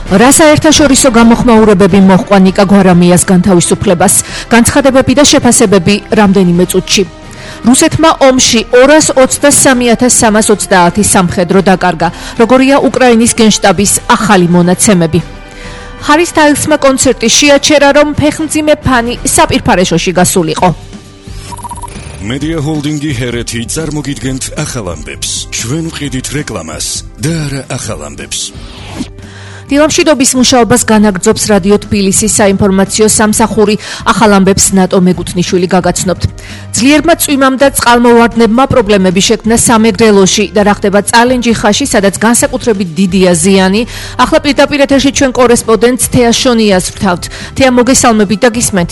რა საერთაშორისო გამოხმაურებები მოჰყვა ნიკა გვარამიას განთავისუფლებას, განცხადებები და შეფასებები რამდენიმე წუთში. რუსეთმა ომში 223.330 სამხედრო დაკარგა, როგორია უკრაინის გენშტაბის ახალი მონაცემები. ჰარი სტაილსმა კონცერტი შეაჩერა, რომ ფეხმძიმე ფანი საპირფარეშოში გასულიყო. Media Holdingi ჰერეთი წარმოგიდგენთ ახალ ამბებს. ჩვენ ვყიდით რეკლამას და არა ახალ ამბებს. დილამშვიდობის მუშაობას განაგრძობს რადიო თბილისის საინფორმაციო სამსახური. ახალ ამბებს ნატო მეგუთნიშვილი გაგაცნობთ. ძლიერმა წვიმამ და წყალმოვარდნებმა პრობლემები შექმნა სამეგრელოში და რა ხდება წალენჯიხაში, სადაც განსაკუთრებით დიდია ზიანი. ახლა პირდაპირ ეთერში ჩვენ კორესპონდენტ თეა შონიას ვთავთ. თეა, მოგესალმებით და გისმენთ.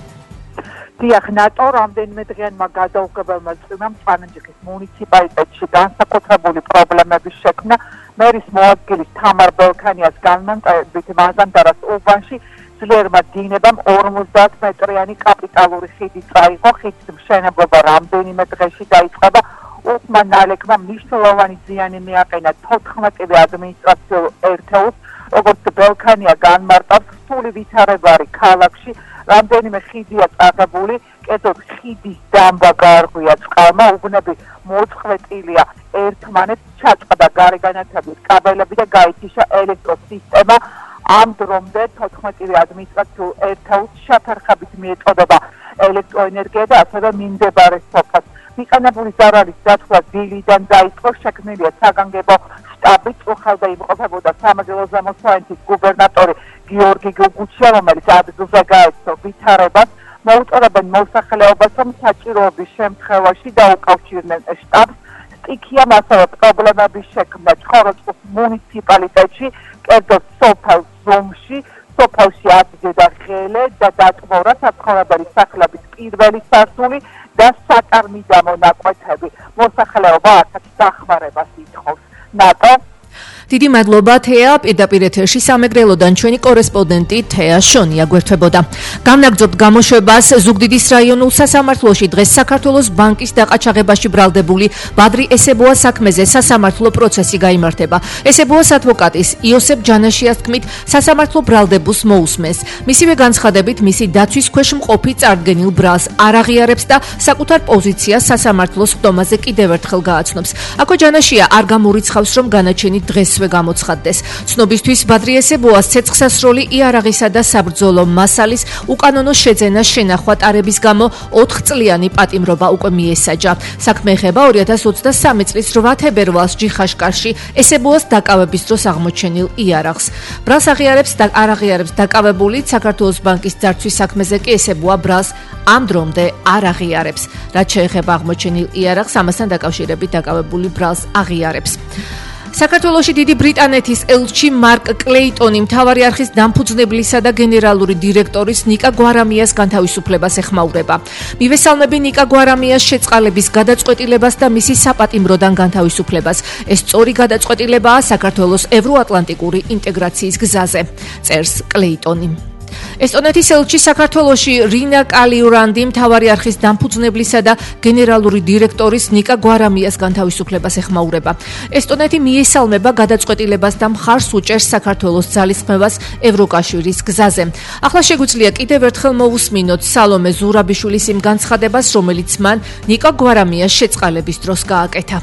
დიახ, ნატო რამდენიმე დღიანმა გადაუღებელმა წვიმამ წალენჯიხის მუნიციპალიტეტში განსაკუთრებული პრობლემები შექმნა. მერის მოადგილის თამარ ბელქანიას განმარტებით მაზანდარას უბანში ძლიერმა დინებამ 50 მეტრიანი კაპიტალური ხიდი წაიღო. ხიდის მშენებლობა რამდენიმე დღეში დაიწყება. უსმან ნალეკმა მნიშვნელოვანი ზიანი მიაყენა 14 ადმინისტრაციულ ერთეულს. როგორც ბელქანია განმარტავს, სრული ვითარებარი ქალაქში რამდენიმე ხიდია წაღებული, კერძოდ ხიდის დამბა გაარღვია წყალმა, უბნები მოწყვეტილია ერთმანეთს, ჩაწყდა გარეგანათების კაბელები და გაითიშა ელექტროსისტემა. ამ დრომდე 14 ადმინისტრაციულ ერთეულს შეფერხებით მიეწოდება ელექტროენერგია და ასევე მიმდებარე სოფლად. მიყენებული ზარალის დათვლა დილიდან დაიწყო, შექმნილია საგანგებო შტაბი, წუხავდა იმყოფებოდა სამეგრელოს ზემოსვანეთის გუბერნატორი გიორგი გუგუჩია, რომელიც ადგილზე გაეცნო ვითარებას. მოუწოდებენ მოსახლეობას, რომ საჭიროების შემთხვევაში დაუკავშირდნენ შტაბს. სტიქიამ ასევე პრობლემები შექმნა ცხოროწყუს მუნიციპალიტეტში, კერძოდ სოფელ ზომში. სოფელში აზრდა ღელე და დატბორა საცხოვრებელი სახლების პირველი სართული და საკარმიდამო ნაკვეთები. მოსახლეობა აქაც დახმარებას ითხოვს. ნატო დიდი მადლობა თეა, პირდაპირ ეთერში სამეგრელოდან ჩვენი კორესპონდენტი თეა შონია გვერდებოდა. გამნაგრძობთ გამოშვებას ზუგდიდის რაიონულ სასამართლოში დღეს საქართველოს ბანკის დაყაჩაღებაში ბრალდებული ბადრი ესებოას საქმეზე სასამართლო პროცესი გაიმართება. ესებოას ადვოკატის იოსებ ჯანაშიას თქმით, სასამართლო ბრალდებულს მოусმენს. მისივე განცხადებით, მისი დაცვის ქვეშ მყოფი წარდგენილ ბრალს არ აღიარებს და საკუთარ პოზიციას სასამართლოს ხდომაზე კიდევ ერთხელ გააცნობს. აქო ჯანაშია არ გამორიცხავს, რომ განაჩენი დღესვე გამოცხადდეს. ცნობისთვის ბადრი ესებოას ცეცხლსასროლი იარაღისა და საბრძოლო მასალის უკანონო შეძენა შენახვა ტარების გამო 4 წლიანი პატიმრობა უკვე მიესაჯა. საქმე ეხება 2023 წლის 8 თებერვალს ჯიხაშკარში ესებოას დაკავების დროს აღმოჩენილ იარაღს. ბრალს არ აღიარებს დაკავებული, საქართველოს ბანკის ძარცვის საქმეზე კი ესებოა ბრალს ამ დრომდე არ აღიარებს. რაც შეეხება აღმოჩენილ იარაღს, ამასთან დაკავშირებით დაკავებული ბრალს აღიარებს. საქართველოში დიდი ბრიტანეთის ელჩი მარკ კლეიტონი მთავარი არხის დამფუძნებლისა და გენერალური დირექტორის ნიკა გვარამიას განთავისუფლებას ეხმაურება. მივესალმები ნიკა გვარამიას შეწყალების გადაწყვეტილებას და მისი საპატიმროდან განთავისუფლებას. ეს სწორი გადაწყვეტილებაა საქართველოს ევროატლანტიკური ინტეგრაციის გზაზე, წერს კლეიტონი. ესტონეთის ელჩი საქართველოში რინა კალიურანდი მთავარი არხის დამფუძნებლისა და გენერალური დირექტორის ნიკა გვარამიას განთავისუფლებას ეხმაურება. ესტონეთი მიესალმება გადაწყვეტილებას და მხარს უჭერს საქართველოს ძალისხმევას ევროკავშირის გზაზე. ახლა შეგვიძლია კიდევ ერთხელ მოვუსმინოთ სალომე ზურაბიშვილის იმ განცხადებას, რომელიც მან ნიკა გვარამიას შეწყალების დროს გააკეთა.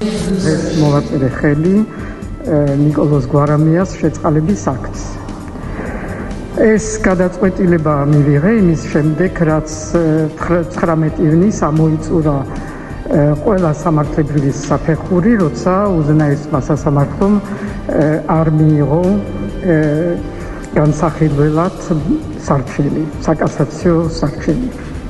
ეს მოვაწერე ხელი ნიკოლოზ გვარამიას შეწყალების აქტს. ეს გადაწყვეტილება მივიღე იმის შემდეგ, რაც 19 ივნისს ამოიწურა ყველა სამართლებრივი საფეხური, როცა უზენაესმა სასამართლომ არ მიიღო განსახილველად სარჩელი, საკასაციო სარჩელი.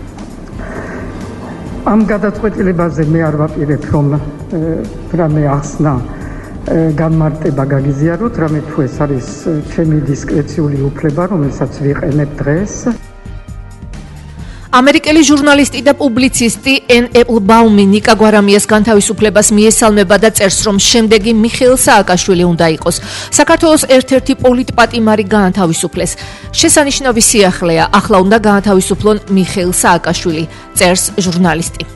ამ გადაწყვეტილებაზე მე არ ვაპირებ, რომ რამე ახსნა განმარტება გაგიზიაროთ, რამე თუ ეს არის ჩემი დისკრეციული უფლება, რომელსაც ვიყენებ დღეს. ამერიკელი ჟურნალისტი და პუბლიცისტი ენ ეპლბაუმი ნიკა გვარამიას განთავისუფლებას მიესალმება და წერს, რომ შემდეგი მიხეილ სააკაშვილი უნდა იყოს. საქართველოს ერთ-ერთი პოლიტპატიმარი გაანთავისუფლეს. შესანიშნავი სიახლეა, ახლა უნდა გაანთავისუფლონ მიხეილ სააკაშვილი, წერს ჟურნალისტი.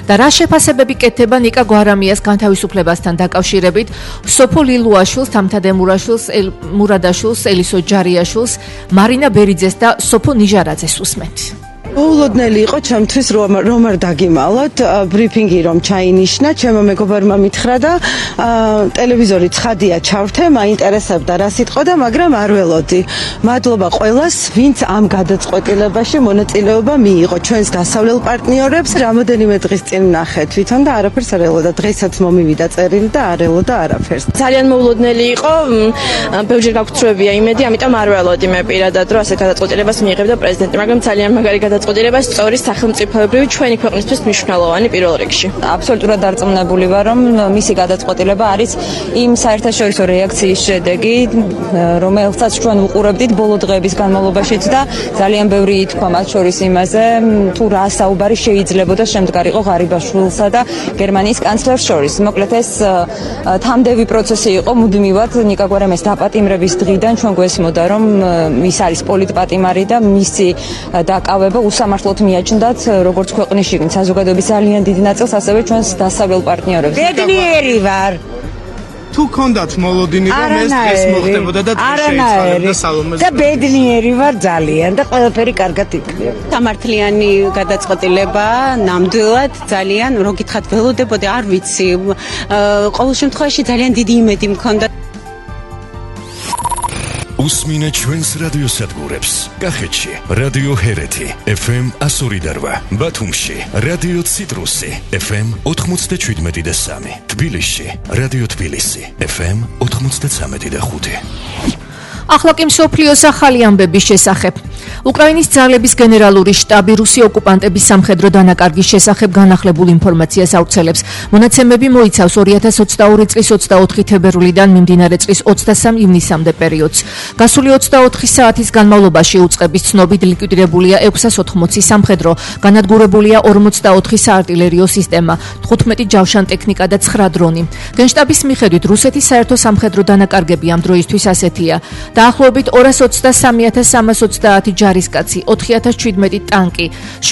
და რა შეფასებები კეთდება ნიკა გვარამიას განთავისუფლებასთან დაკავშირებით, სოფო ლილუაშვილს, თამთა მურადაშვილს, ელისო ჯარიაშვილს, მარინა ბერიძეს და სოფო ნიჟარაძეს უსმენთ. მოულოდნელი იყო ჩემთვის რომ არ დაგიმალოთ ბრიფინგი რომ ჩაინიშნა, ჩემო მეგობარმა მითხრა და ტელევიზორი ცხადია ჩავრთე, მაინტერესებდა რა სიტყვა და მაგრამ არ ველოდი. მადლობა ყველას, ვინც ამ გადაწყვეტილებაში მონაწილეობა მიიღო. ჩვენს გასავლელ პარტნიორებს რამოდენიმე დღის წინ ვნახე თვითონ და არაფერს არ ელოდა. დღესაც მომივიდა წერილი და არ ელოდა არაფერს. ძალიან მოულოდნელი იყო, ბევრჯერ გაგწრებია იმედი, ამიტომ არ ველოდი მე პირადად რომ ასეთ გადაწყვეტილებას მიიღებდა პრეზიდენტი, მაგრამ ძალიან მაგარი გადაწყვეტილება სწორი სახელმწიფოებრივი ჩვენი ქვეყნისთვის მნიშვნელოვანი პირველ რიგში. აბსოლუტურად დარწმუნებული ვარ, რომ მისი გადაწყვეტილება არის იმ საერთაშორისო რეაქციის შედეგი, რომელსაც ჩვენ ვუყურებდით ბოლო დღეების განმავლობაშიც და ძალიან ბევრი ითქვა მათ შორის იმაზე, თუ რა საუბარი შეიძლებოდა შემდგარიყო ღარიბაშვილსა და გერმანიის კანცლერს შორის. მოკლედ ეს თამდევი პროცესი იყო, მუდმივად ნიკა გვარამიას დაპატიმრების დღიდან ჩვენ გვესმოდა, რომ ის არის პოლიტპატიმარი და მისი დაკავება სამართლოდ მიაჩნდათ როგორც ქვეყნის შიგნით საზოგადოების ძალიან დიდი ნაწილს, ასევე ჩვენს დასავლელ პარტნიორებს. ბედნიერი ვარ. თუ კონდათ მოლოდინი რომ ეს დღეს მოხდებოდა და შეიცვალებდა სალომეს. და ბედნიერი ვარ ძალიან და ყველაფერი კარგად იქნება. სამართლიანი გადაწყვეტილება ნამდვილად ძალიან რო გითხრათ ველოდებოდი, არ ვიცი. ყოველ შემთხვევაში ძალიან დიდი იმედი მქონდა. უსმინე ჩვენს რადიოსადგურებს. კახეთში რადიო ჰერეთი FM 102.8, ბათუმში რადიო ციტრუსი FM 97.3, თბილისში რადიო თბილისი FM 93.5. ახლა კი მსოფლიოს ახალი ამბების შესახებ. უკრაინის ძალების გენერალური შტაბი რუსი ოკუპანტების სამხედრო დანაკარგის შესახებ განახლებულ ინფორმაციას ავრცელებს. მონაცემები მოიცავს 2022 წლის 24 თებერვლიდან მიმდინარე წლის 23 ივნისამდე პერიოდს. გასული 24 საათის განმავლობაში უწყების ცნობით ლიკვიდირებულია 680 სამხედრო, განადგურებულია 44 საარტილერიო სისტემა, 15 ჯავშან ტექნიკა და 9 დრონი. გენშტაბის მიხედვით რუსეთის საერთო სამხედრო დანაკარგები ამ დროისთვის ასეთია: დაახლოებით 223.330 ჯარისკაცი, 4.017 ტანკი,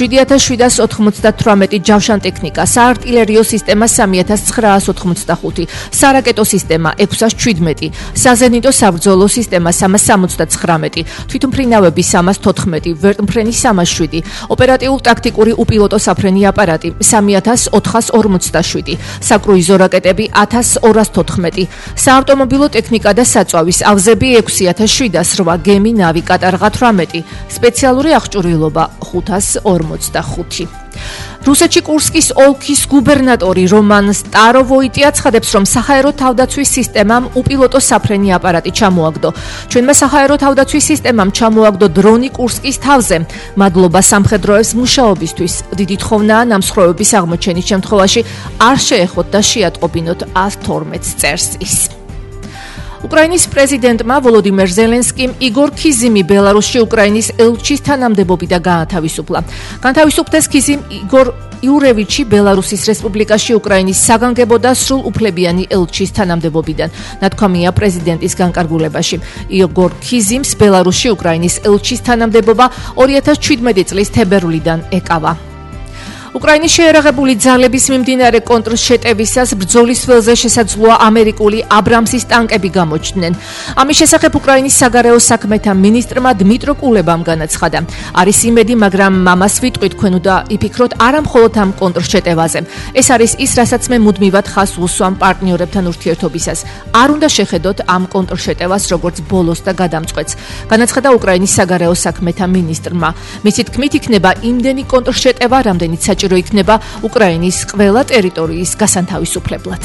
7.798 ჯავშან ტექნიკა, საარტილერიო სისტემა 3.985, სარაკეტო სისტემა 617, საზენიტო საბრძოლო სისტემა 379, თვითმფრინავები 314, ვერტმფრენი 307, ოპერატიულ-ტაქტიკური უპილოტო საფრენი აპარატი 3.447, საკრუიზო რაკეტები 1.214, საავტომობილო ტექნიკა და საწვავის ავზები 6.708, გემი, ნავი, კატარღა 18, სპეციალური აღჭურვილობა 545. რუსეთში კურსკის ოლქის გუბერნატორი რომან სტაროვოიტი აცხადებს, რომ საჰაერო თავდაცვის სისტემამ უპილოტო საფრენი აპარატი ჩამოაგდო. ჩვენმა საჰაერო თავდაცვის სისტემამ ჩამოაგდო დრონი კურსკის თავზე. მადლობა სამხედროებს მუშაობისთვის. დიდი თხოვნაა ნამსხვრევების აღმოჩენის შემთხვევაში არ შეეხოთ და შეატყობინოთ 112 წერს ის. უკრაინის პრეზიდენტმა ვოლოდიმერ ზელენსკიმ იგორ ქიზიმი ბელარუსში უკრაინის ელჩის თანამდებობიდან გაათავისუფლა. განთავისუფლდეს ქიზიმ იგორ იურევიჩი ბელარუსის რესპუბლიკაში უკრაინის საგანგებო და სრულუფლებიანი ელჩის თანამდებობიდან. ნათქვამია პრეზიდენტის განკარგულებაში. იგორ ქიზიმს ბელარუსში უკრაინის ელჩის თანამდებობა 2017 წლის თებერვლიდან ეკავა. უკრაინის შეერაღებული ძალების მიმდინარე კონტრშეტევისას ბრძოლის ველზე შესაძლოა ამერიკული აბრამსის ტანკები გამოჩნდნენ. ამის შესახებ უკრაინის საგარეო საქმეთა მინისტრმა დმიტრო კულებამ განაცხადა. არის იმედი, მაგრამ მამას ვიტყვით თქვენ და იფიქროთ არა მხოლოდ ამ კონტრშეტევაზე. ეს არის ის, რასაც მე მუდმივად ხაზს ვუსვამ პარტნიორებთან ურთიერთობისას. არ უნდა შეხედოთ ამ კონტრშეტევას როგორც ბოლოს და გადამწყვეტს. განაცხადა უკრაინის საგარეო საქმეთა მინისტრმა. მისი თქმით იქნება იმდენი კონტრშეტევა, რამდენიც საჭირო იქნება უკრაინის ყველა ტერიტორიის გასანთავისუფლებლად.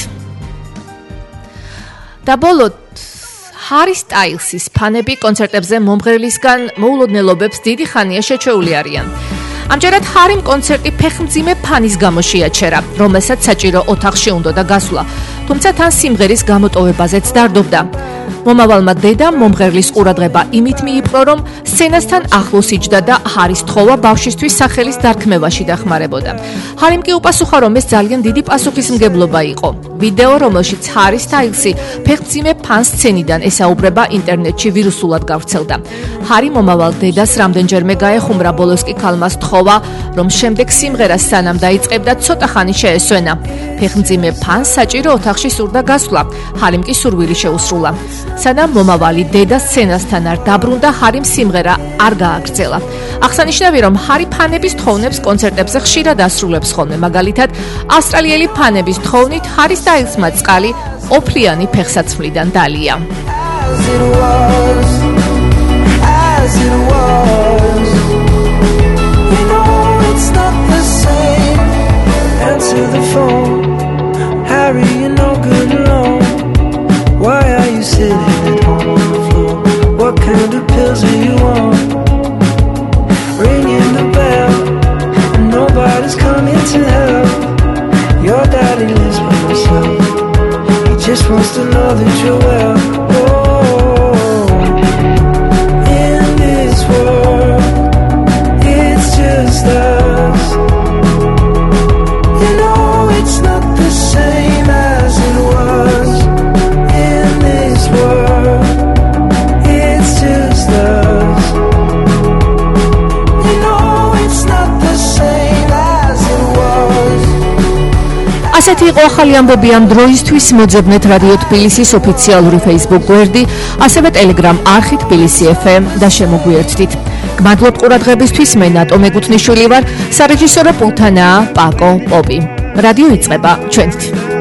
და ბოლოდ ჰარი სტაილსის ფანები კონცერტებზე მომღერლისგან მოულოდნელობებს დიდი ხანია შეჩეული არიან. ამჯერად ჰარიმ კონცერტი ფეხმძიმე ფანის გამო შეაჩერა, რომელსაც საჭირო ოთახში უნდა და გასვლა, თუმცა თან სიმღერის გამოტოვებაზეც დარდობდა. მომავალმა დედამ მომღერლის ყურადღება იმით მიიპყრო, რომ სცენასთან ახლოს იჯდა და ჰარის თხოვა ბავშვისთვის სახელის დარქმევაში დახმარებოდა. ჰარიმ კი უპასუხა, რომ ეს ძალიან დიდი პასუხისმგებლობა იყო. ვიდეო, რომელშიც ჰარის სტაილსი ფეხმძიმე ფანს სცენიდან ესაუბრება, ინტერნეტში ვირუსულად გავრცელდა. ჰარი მომავალ დედას რამდენჯერმე გაეხუმრა, ბოლოს კი ქალმა სთხოვა, რომ შემდეგ სიმღერას სანამ დაიწყებდა, ცოტა ხანი შეესვენა. ფეხმძიმე ფანს საჭირო ოთახში სურდა გასვლა. ჰარიმ კი სურვილი შეუსრულა. სანამ მომავალი დედა სცენასთან არ დაბრუნდა, ჰარიმ სიმღერა არ გააგრძელა. აღსანიშნავია, რომ ჰარი ფანების თხოვნებს კონცერტებზე ხშირად ასრულებს ხოლმე. მაგალითად, ავსტრალიელი ფანების თხოვნით ჰარის სტაილსმა წყალი ოფლიანი ფეხსაცმლიდან დალია. Harry, you're no good alone. Why are you sitting at home on the floor? What kind of pills do you want? Ringing the bell, and nobody's coming to help. Your daddy lives by himself. He just wants to know that you're well. Oh, in this world, it's just us. You know it's not the same as it was. In this world, it's just us. You know it's not the same as it was. ასეთი იყო ახალი ამბები ამ დროისთვის. მოძებნეთ რადიო თბილისის ოფიციალური Facebook გვერდი, ასევე Telegram არხი თბილისი FM და შემოგვიერთდით. გმადლობ ყურადღებისთვის. მე ნატო მეგუთნიშვილი ვარ. სარეჟისორო პულტანაა პაკო პოპი. რადიო იწყება ჩვენით.